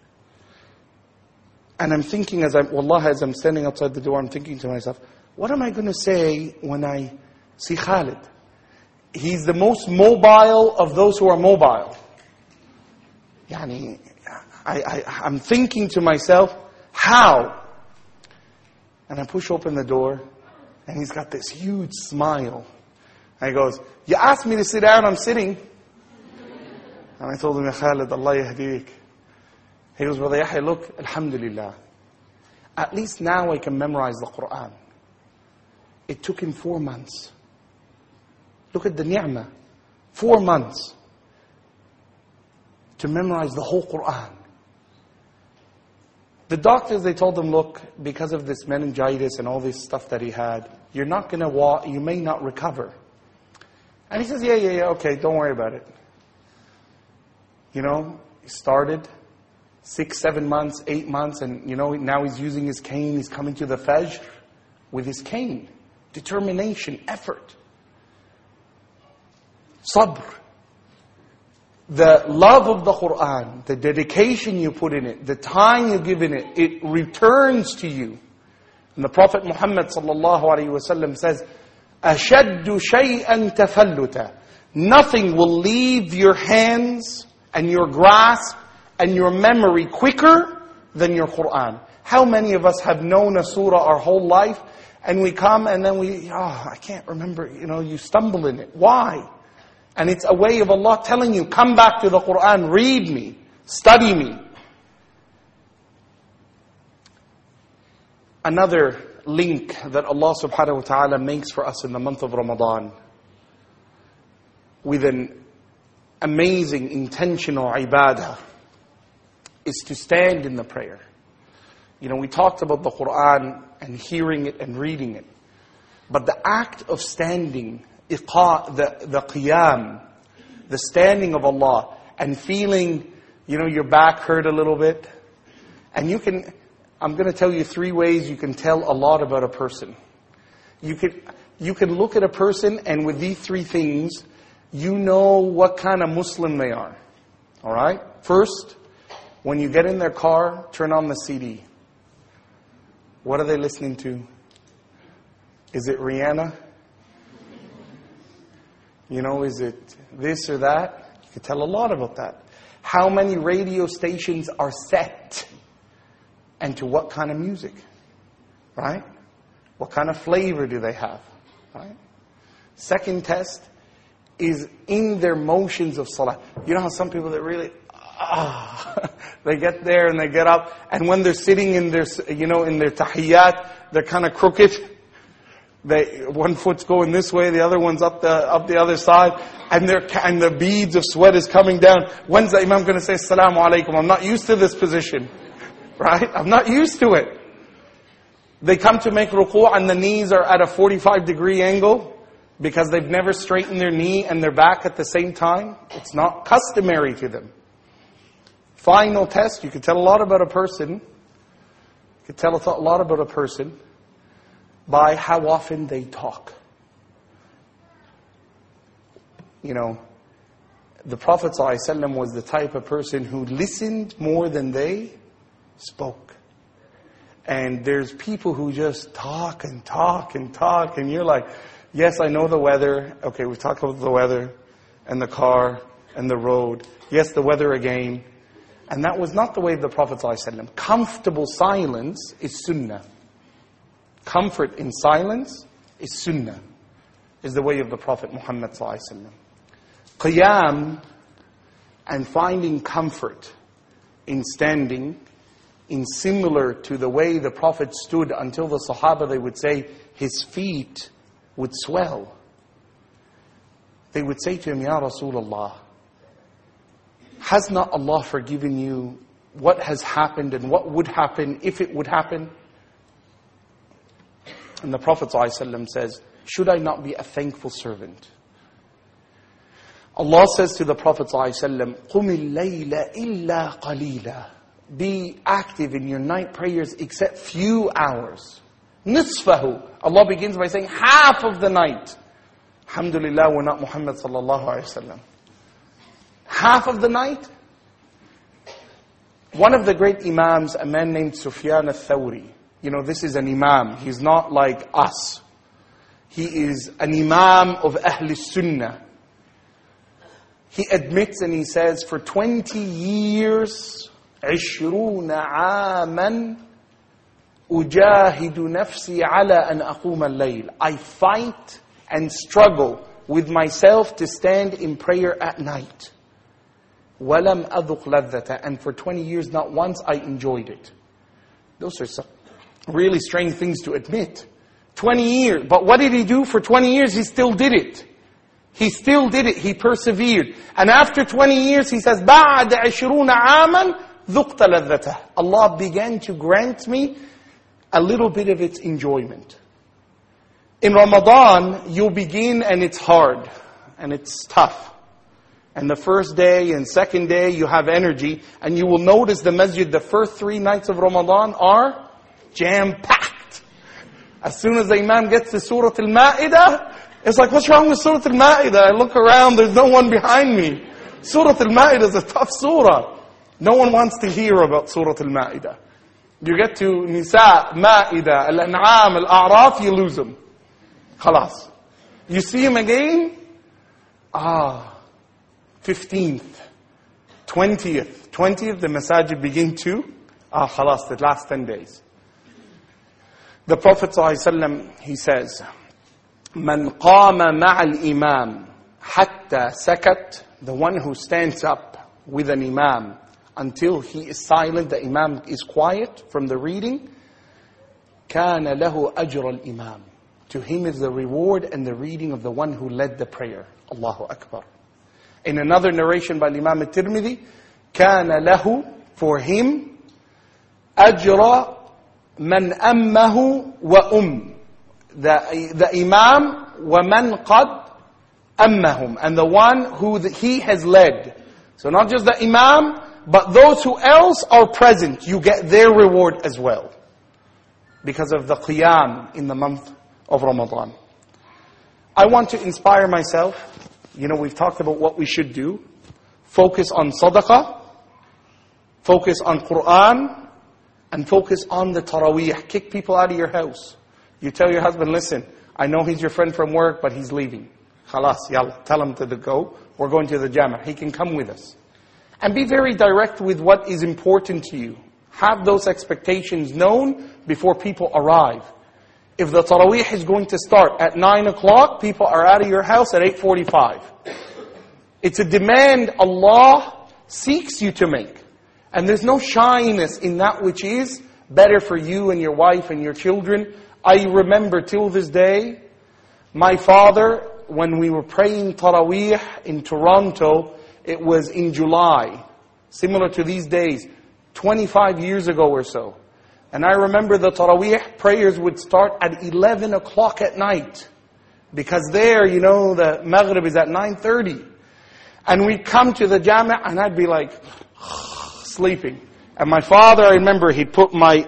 S2: And I'm thinking, as I'm, wallah, as I'm standing outside the door, I'm thinking to myself, what am I going to say when I see Khalid? He's the most mobile of those who are mobile. Yani, I, I, I'm thinking to myself, how? And I push open the door, and he's got this huge smile. And he goes, you asked me to sit down, I'm sitting. And I told him, Ya Khalid, Allah yahdiik. He goes, Brother Yahya, look, alhamdulillah. At least now I can memorize the Quran. It took him four months. Look at the ni'mah. Four months to memorize the whole Quran. The doctors, they told him, look, because of this meningitis and all this stuff that he had, you're not going to walk, you may not recover. And he says, yeah, yeah, yeah, okay, don't worry about it. You know, he started six, seven months, eight months, and you know, now he's using his cane, he's coming to the Fajr with his cane. Determination, effort. Sabr. The love of the Quran, the dedication you put in it, the time you give in it, it returns to you. And the Prophet Muhammad sallallahu alaihi wasallam says, أَشَدُّ شَيْئًا تَفَلُّتًا. Nothing will leave your hands and your grasp and your memory quicker than your Quran. How many of us have known a surah our whole life, and we come and then we, oh, I can't remember, you know, you stumble in it. Why? And it's a way of Allah telling you, come back to the Quran, read me, study me. Another link that Allah subhanahu wa ta'ala makes for us in the month of Ramadan, with an amazing intentional ibadah, is to stand in the prayer. You know, we talked about the Quran and hearing it and reading it. But the act of standing, iqa, the, the qiyam, the standing of Allah, and feeling, you know, your back hurt a little bit. And you can, I'm going to tell you three ways you can tell a lot about a person. You can, you can look at a person, and with these three things, you know what kind of Muslim they are. All right? First, when you get in their car, turn on the C D. What are they listening to? Is it Rihanna? You know, is it this or that? You can tell a lot about that. How many radio stations are set? And to what kind of music? Right? What kind of flavor do they have? Right? Second test is in their motions of salah. You know how some people that really, ah, they get there and they get up, and when they're sitting in their, you know, in their tahiyyat, they're kind of crooked. They, one foot's going this way, the other one's up the up the other side, and they're and the beads of sweat is coming down. When's the imam going to say Assalamu alaikum? I'm not used to this position, right? I'm not used to it. They come to make ruku' and the knees are at a forty-five degree angle because they've never straightened their knee and their back at the same time. It's not customary to them. Final test, you can tell a lot about a person. You can tell a lot about a person by how often they talk. You know, the Prophet ﷺ was the type of person who listened more than they spoke. And there's people who just talk and talk and talk, and you're like, yes, I know the weather. Okay, we've talked about the weather and the car and the road. Yes, the weather again. And that was not the way of the Prophet ﷺ. Comfortable silence is sunnah. Comfort in silence is sunnah, is the way of the Prophet Muhammad sallallahu alaihi wasallam. Qiyam and finding comfort in standing, in similar to the way the Prophet stood until the Sahaba, they would say, his feet would swell. They would say to him, Ya Rasulullah, has not Allah forgiven you what has happened and what would happen if it would happen? And the Prophet ﷺ says, should I not be a thankful servant? Allah says to the Prophet ﷺ, قُمِ اللَّيْلَ إِلَّا قَلِيلًا. Be active in your night prayers except few hours. نِصْفَهُ. Allah begins by saying half of the night. Alhamdulillah, we're not Muhammad sallallahu alayhi wa sallam. Half of the night? One of the great imams, a man named Sufyan al-Thawri. You know, this is an imam. He's not like us. He is an imam of Ahl Sunnah. He admits and he says, for twenty years, عشرون عاما أجاهد نفسي على أن أقوم الليل. I fight and struggle with myself to stand in prayer at night. وَلَمْ أَذُقْ لَذَّةً. And for twenty years, not once I enjoyed it. Those are some really strange things to admit. twenty years. But what did he do? For twenty years, he still did it. He still did it. He persevered. And after twenty years, he says, بَعْدَ عِشْرُونَ عَامًا ذُقْتَ لَذَّتَهُ. Allah began to grant me a little bit of its enjoyment. In Ramadan, you begin and it's hard. And it's tough. And the first day and second day, you have energy. And you will notice the masjid, the first three nights of Ramadan are jam-packed. As soon as the imam gets to Surah Al-Ma'idah, it's like, what's wrong with Surah Al-Ma'idah? I look around, there's no one behind me. Surah Al-Ma'idah is a tough surah. No one wants to hear about Surah Al-Ma'idah. You get to Nisa, Ma'idah, Al-An'am, Al-A'raf, you lose them. Khalas. You see him again? Ah, fifteenth, twentieth, twentieth, the masajid begin to, ah, khalas, the last ten days. The Prophet ﷺ, he says, من قام مع الإمام حتى سكت. The one who stands up with an imam until he is silent, the imam is quiet from the reading. كان له أجر الإمام. To him is the reward and the reading of the one who led the prayer. Allahu Akbar. In another narration by Imam al-Tirmidhi, كان له, for him, أجر من أمه وأم. The, the imam, وَمَنْ قَدْ أَمَّهُمْ. And the one who the, he has led. So not just the imam, but those who else are present, you get their reward as well. Because of the qiyam in the month of Ramadan. I want to inspire myself. You know, we've talked about what we should do. Focus on sadaqah. Focus on Qur'an. And focus on the taraweeh. Kick people out of your house. You tell your husband, listen, I know he's your friend from work, but he's leaving. Khalas, yalla, tell him to go. We're going to the Jama. He can come with us. And be very direct with what is important to you. Have those expectations known before people arrive. If the Taraweeh is going to start at nine o'clock, people are out of your house at eight forty-five. It's a demand Allah seeks you to make. And there's no shyness in that which is better for you and your wife and your children. I remember till this day, my father, when we were praying Taraweeh in Toronto, it was in July, similar to these days, twenty-five years ago or so. And I remember the Taraweeh prayers would start at eleven o'clock at night. Because there, you know, the Maghrib is at nine thirty. And we'd come to the Jama' and I'd be like, sleeping. And my father, I remember, he'd put my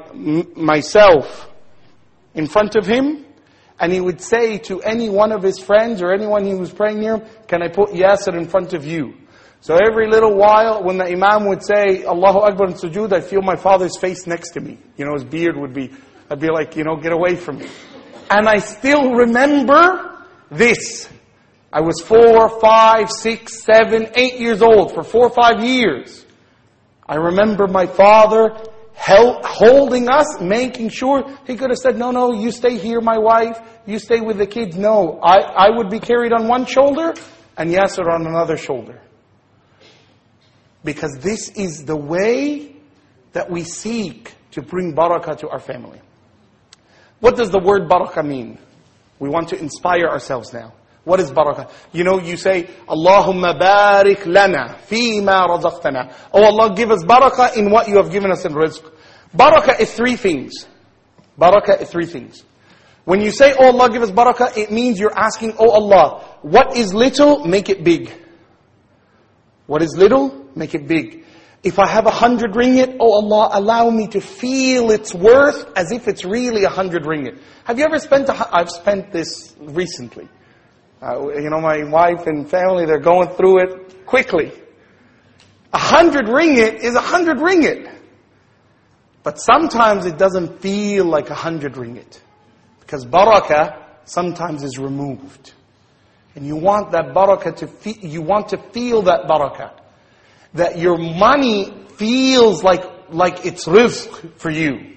S2: myself in front of him, and he would say to any one of his friends or anyone he was praying near him, can I put Yasir in front of you? So every little while, when the Imam would say, Allahu Akbar in sujood, I'd feel my father's face next to me. You know, his beard would be, I'd be like, you know, get away from me. And I still remember this. I was four, five, six, seven, eight years old for four or five years. I remember my father Held, holding us, making sure. He could have said, no, no, you stay here, my wife. You stay with the kids. No, I, I would be carried on one shoulder and Yasir on another shoulder. Because this is the way that we seek to bring barakah to our family. What does the word barakah mean? We want to inspire ourselves now. What is barakah? You know, you say, Allahumma barik lana fima razaqtana. Oh Allah, give us barakah in what you have given us in rizq. Barakah is three things. Barakah is three things. When you say, oh Allah, give us barakah, it means you're asking, oh Allah, what is little, make it big. What is little, make it big. If I have a hundred ringgit, oh Allah, allow me to feel its worth as if it's really a hundred ringgit. Have you ever spent, a, I've spent this recently. Uh, you know, my wife and family, they're going through it quickly. A hundred ringgit is a hundred ringgit. But sometimes it doesn't feel like a hundred ringgit. Because barakah sometimes is removed. And you want that barakah to feel, you want to feel that barakah. That your money feels like, like it's rizq for you.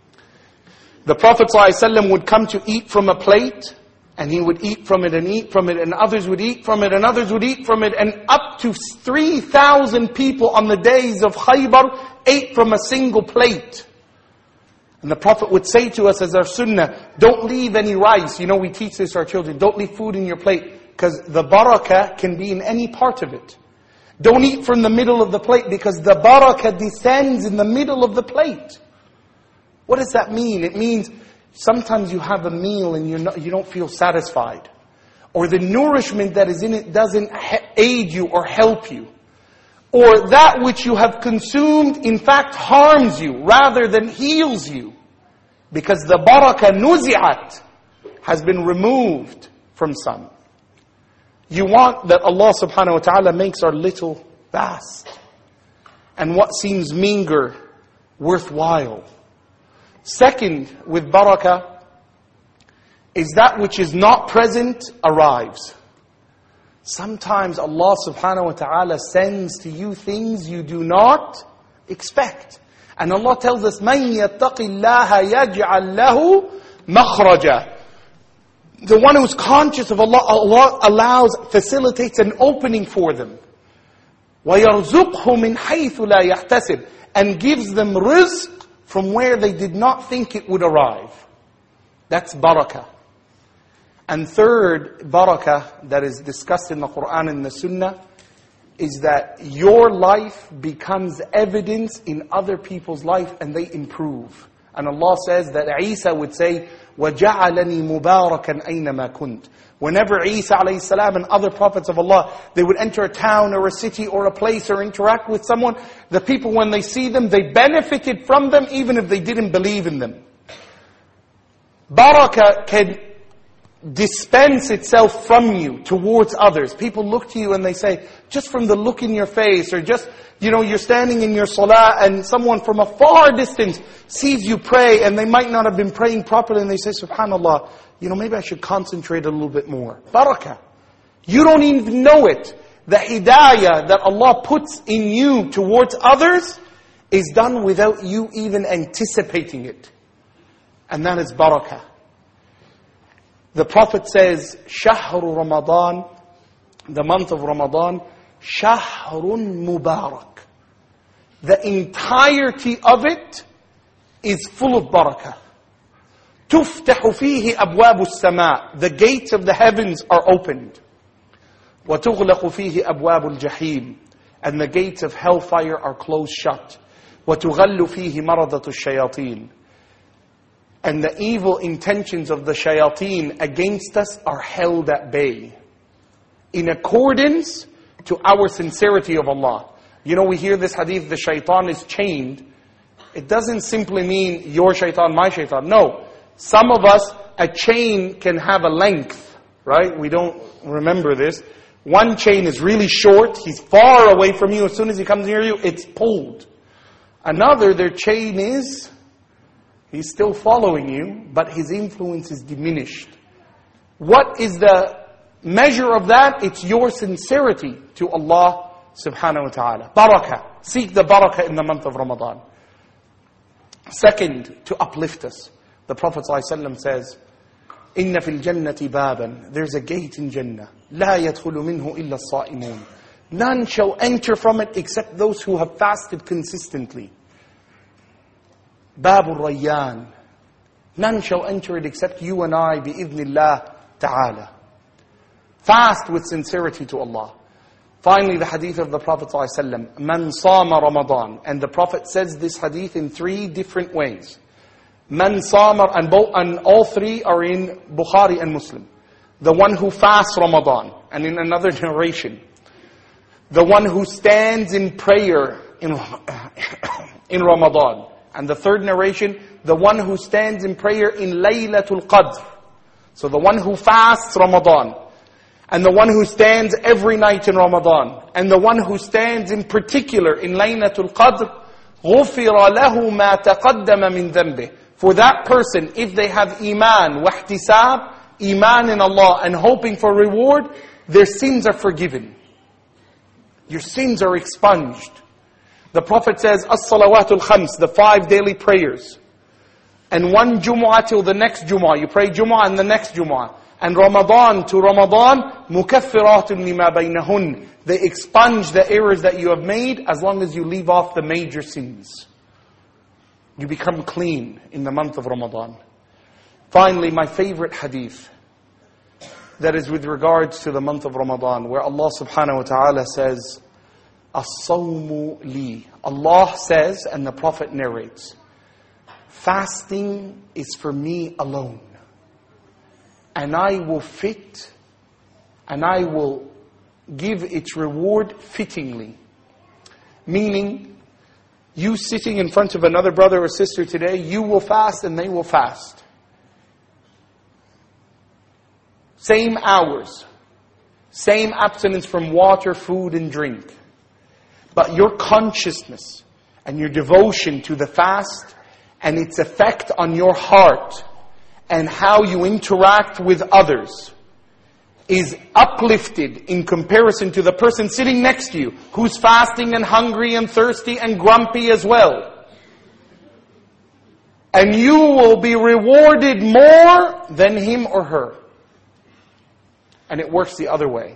S2: The Prophet ﷺ would come to eat from a plate, and he would eat from it and eat from it, and others would eat from it, and others would eat from it, and up to three thousand people on the days of Khaybar ate from a single plate. And the Prophet would say to us as our sunnah, don't leave any rice. You know, we teach this to our children. Don't leave food in your plate, because the barakah can be in any part of it. Don't eat from the middle of the plate, because the barakah descends in the middle of the plate. What does that mean? It means sometimes you have a meal and you're not, you don't feel satisfied. Or the nourishment that is in it doesn't aid you or help you. Or that which you have consumed, in fact, harms you rather than heals you. Because the barakah nuzi'at has been removed from some. You want that Allah subhanahu wa ta'ala makes our little vast. And what seems meager, worthwhile. Second, with barakah, is that which is not present arrives. Sometimes Allah subhanahu wa ta'ala sends to you things you do not expect. And Allah tells us, مَنْ يَتَّقِ اللَّهَ يَجْعَلْ لَهُ مَخْرَجًا. The one who's conscious of Allah, Allah allows, facilitates an opening for them. وَيَرْزُقْهُ مِنْ حَيْثُ لَا يَحْتَسِبْ. And gives them rizq from where they did not think it would arrive. That's barakah. And third, barakah that is discussed in the Quran and the Sunnah is that your life becomes evidence in other people's life and they improve. And Allah says that Isa would say, وَجَعَلَنِي مُبَارَكًا أَيْنَمَا كُنْتِ. Whenever Isa alayhi salam and other prophets of Allah, they would enter a town or a city or a place or interact with someone, the people when they see them, they benefited from them even if they didn't believe in them. Barakah can dispense itself from you towards others. People look to you and they say, just from the look in your face, or just, you know, you're standing in your salah and someone from a far distance sees you pray and they might not have been praying properly and they say, subhanallah, you know, maybe I should concentrate a little bit more. Barakah. You don't even know it. The hidayah that Allah puts in you towards others is done without you even anticipating it. And that is barakah. The Prophet says, Shahru Ramadan, the month of Ramadan, Shahrun Mubarak. The entirety of it is full of barakah. تُفْتَحُ فِيهِ أَبْوَابُ السَّمَاءِ. The gates of the heavens are opened. وَتُغْلَقُ فِيهِ أَبْوَابُ الْجَحِيمِ. And the gates of hellfire are closed shut. وَتُغَلُّ فِيهِ مَرَضَةُ الشَّيَاطِينِ. And the evil intentions of the shayateen against us are held at bay. In accordance to our sincerity of Allah. You know, we hear this hadith, the shaitan is chained. It doesn't simply mean your shaitan, my shaitan. No. Some of us, a chain can have a length, right? We don't remember this. One chain is really short. He's far away from you. As soon as he comes near you, it's pulled. Another, their chain is, he's still following you, but his influence is diminished. What is the measure of that? It's your sincerity to Allah subhanahu wa ta'ala. Barakah. Seek the barakah in the month of Ramadan. Second, to uplift us. The Prophet ﷺ says, إِنَّ فِي الْجَنَّةِ بَابًا. There's a gate in Jannah. لَا يَدْخُلُ مِنْهُ إِلَّا الصَّائِمُونَ. None shall enter from it except those who have fasted consistently. بَابُ الرَّيَّانِ. None shall enter it except you and I, بِإِذْنِ اللَّهِ تَعَالَى. Fast with sincerity to Allah. Finally, the hadith of the Prophet ﷺ, مَنْ صَامَ رَمَضَانَ. And the Prophet says this hadith in three different ways. Man Samar, and, both, and all three are in Bukhari and Muslim. The one who fasts Ramadan. And in another narration, The one who stands in prayer in, in Ramadan. And the third narration, the one who stands in prayer in Laylatul Qadr. So the one who fasts Ramadan. And the one who stands every night in Ramadan. And the one who stands in particular in Laylatul Qadr. غُفِرَ لَهُ مَا تَقَدَّمَ مِنْ ذَنْبِهِ. For that person, if they have iman, wahtisab, iman in Allah and hoping for reward, their sins are forgiven. Your sins are expunged. The Prophet says, As-salawatul khams, the five daily prayers. And one Jumu'ah till the next Jumu'ah. You pray Jumu'ah and the next Jumu'ah. And Ramadan to Ramadan, mukaffiratun lima baynahun. They expunge the errors that you have made as long as you leave off the major sins. You become clean in the month of Ramadan. Finally, my favorite hadith, that is with regards to the month of Ramadan, where Allah subhanahu wa ta'ala says, As-sawmu li. Allah says, and the Prophet narrates, fasting is for me alone. And I will fit, and I will give its reward fittingly. Meaning, you sitting in front of another brother or sister today, you will fast and they will fast. Same hours. Same abstinence from water, food and drink. But your consciousness and your devotion to the fast and its effect on your heart and how you interact with others is uplifted in comparison to the person sitting next to you who's fasting and hungry and thirsty and grumpy as well. And you will be rewarded more than him or her. And it works the other way.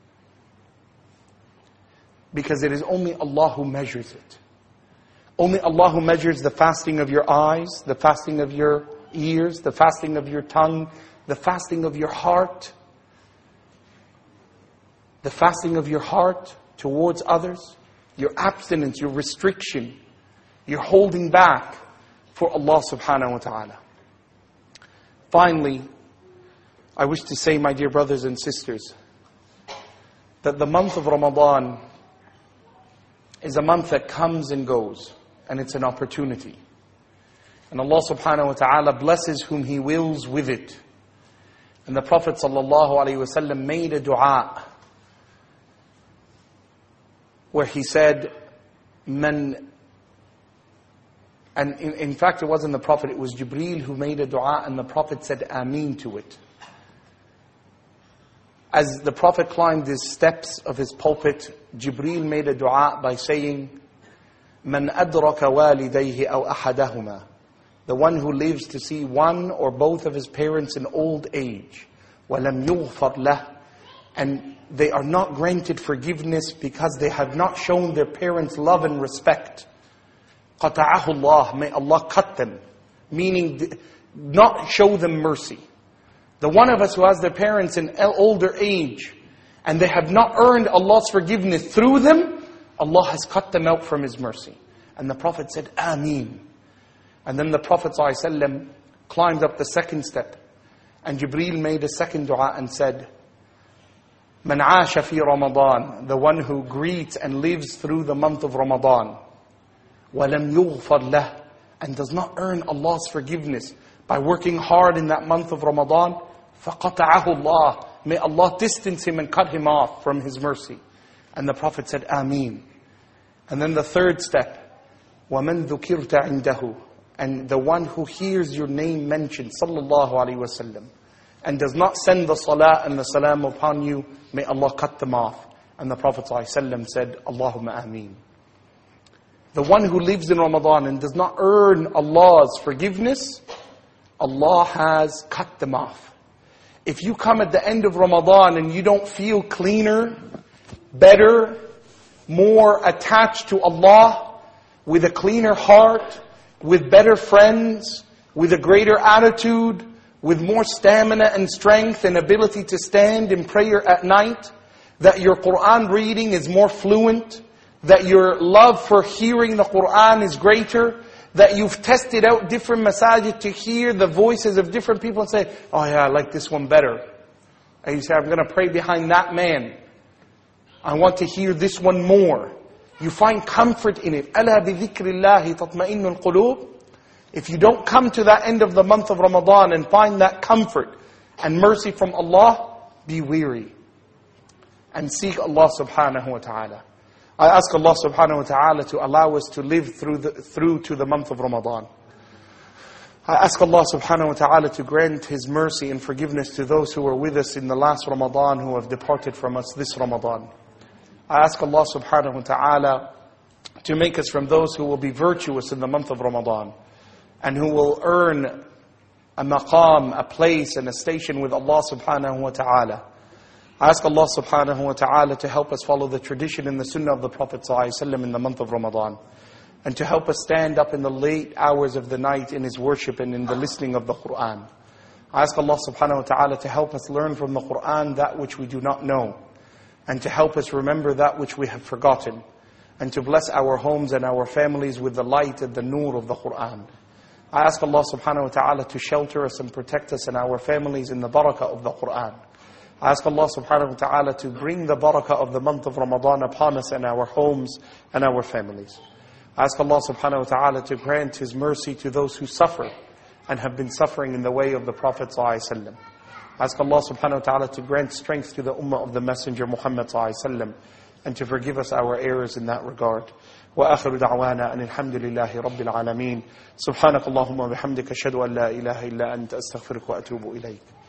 S2: Because it is only Allah who measures it. Only Allah who measures the fasting of your eyes, the fasting of your ears, the fasting of your tongue, the fasting of your heart. The fasting of your heart towards others, your abstinence, your restriction, your holding back for Allah subhanahu wa ta'ala. Finally, I wish to say, my dear brothers and sisters, that the month of Ramadan is a month that comes and goes, and it's an opportunity. And Allah subhanahu wa ta'ala blesses whom He wills with it. And the Prophet sallallahu alaihi wasallam made a dua where he said, "Man," and in, in fact it wasn't the Prophet, it was Jibreel who made a dua, and the Prophet said Ameen to it. As the Prophet climbed his steps of his pulpit, Jibreel made a dua by saying, "Man adraka walidayhi aw ahadahuma," the one who lives to see one or both of his parents in old age, وَلَمْ يُغْفَرْ لَهُ, and they are not granted forgiveness because they have not shown their parents love and respect. قَطَعَهُ اللَّهِ, may Allah cut them. Meaning, not show them mercy. The one of us who has their parents in older age, and they have not earned Allah's forgiveness through them, Allah has cut them out from His mercy. And the Prophet said, Ameen. And then the Prophet ﷺ climbed up the second step. And Jibreel made a second dua and said, Man aasha fi Ramadan, the one who greets and lives through the month of Ramadan, walam yughfar lah, and does not earn Allah's forgiveness by working hard in that month of Ramadan, faqata'ahu Allah, may Allah distance him and cut him off from His mercy. And the Prophet said, Ameen. And then the third step, وَمَنْ ذُكِرْتَ عِنْدَهُ, and the one who hears your name mentioned, sallallahu alaihi wasallam, and does not send the salah and the salam upon you, may Allah cut them off. And the Prophet ﷺ said, Allahumma ameen. The one who lives in Ramadan and does not earn Allah's forgiveness, Allah has cut them off. If you come at the end of Ramadan and you don't feel cleaner, better, more attached to Allah, with a cleaner heart, with better friends, with a greater attitude, with more stamina and strength and ability to stand in prayer at night, that your Qur'an reading is more fluent, that your love for hearing the Qur'an is greater, that you've tested out different masajid to hear the voices of different people and say, oh yeah, I like this one better. And you say, I'm going to pray behind that man. I want to hear this one more. You find comfort in it. أَلَا بِذِكْرِ اللَّهِ تَطْمَئِنُّ الْقُلُوبِ. If you don't come to that end of the month of Ramadan and find that comfort and mercy from Allah, be weary. And seek Allah subhanahu wa ta'ala. I ask Allah subhanahu wa ta'ala to allow us to live through the, through to the month of Ramadan. I ask Allah subhanahu wa ta'ala to grant His mercy and forgiveness to those who were with us in the last Ramadan who have departed from us this Ramadan. I ask Allah subhanahu wa ta'ala to make us from those who will be virtuous in the month of Ramadan and who will earn a maqam, a place and a station with Allah subhanahu wa ta'ala. I ask Allah subhanahu wa ta'ala to help us follow the tradition and the sunnah of the Prophet sallallahu alaihi wasallam in the month of Ramadan. And to help us stand up in the late hours of the night in His worship and in the listening of the Qur'an. I ask Allah subhanahu wa ta'ala to help us learn from the Qur'an that which we do not know. And to help us remember that which we have forgotten. And to bless our homes and our families with the light and the nur of the Qur'an. I ask Allah subhanahu wa ta'ala to shelter us and protect us and our families in the barakah of the Qur'an. I ask Allah subhanahu wa ta'ala to bring the barakah of the month of Ramadan upon us and our homes and our families. I ask Allah subhanahu wa ta'ala to grant His mercy to those who suffer and have been suffering in the way of the Prophet sallallahu alaihi wasallam. I ask Allah subhanahu wa ta'ala to grant strength to the ummah of the Messenger Muhammad sallallahu alaihi wasallam and to forgive us our errors in that regard. وآخر دعوانا أن الحمد لله رب العالمين. سبحانك اللهم وبحمدك أشهد أن لا إله إلا أنت أستغفرك وأتوب إليك.